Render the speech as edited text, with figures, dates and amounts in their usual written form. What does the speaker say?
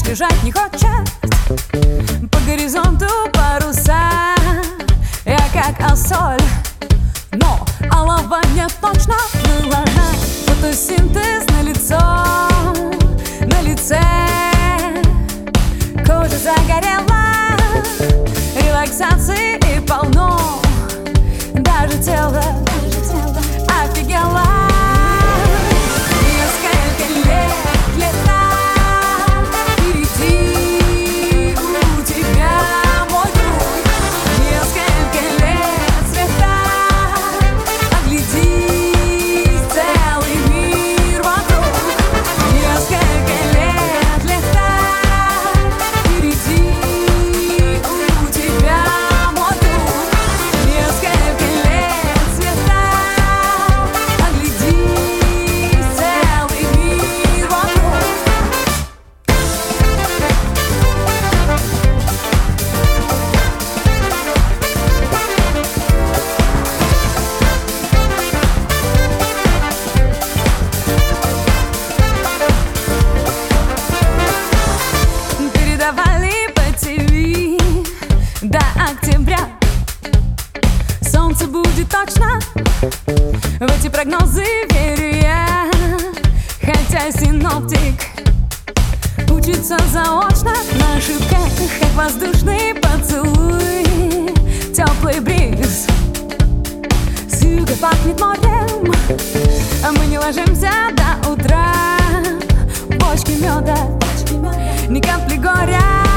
бежать не хочет. По горизонту паруса, я как осоль, но алова не точно была. Фотосинтез на лице, кожа загорела, релаксации и полно, даже тело офигело. Несколько лет впереди у тебя, мой друг. Несколько лет света, оглядись, целый мир вокруг. Несколько лет лета впереди у тебя, мой друг. Несколько лет света, оглядись, целый мир вокруг. Передавали по ТВ до октября. Солнце будет точно, в эти прогнозы верю я. Хотя синоптик учится заочно на ошибках, как воздушный поцелуй, теплый бриз. С юга пахнет морем, а мы не ложимся до утра. Бочки меда, ни капли горя.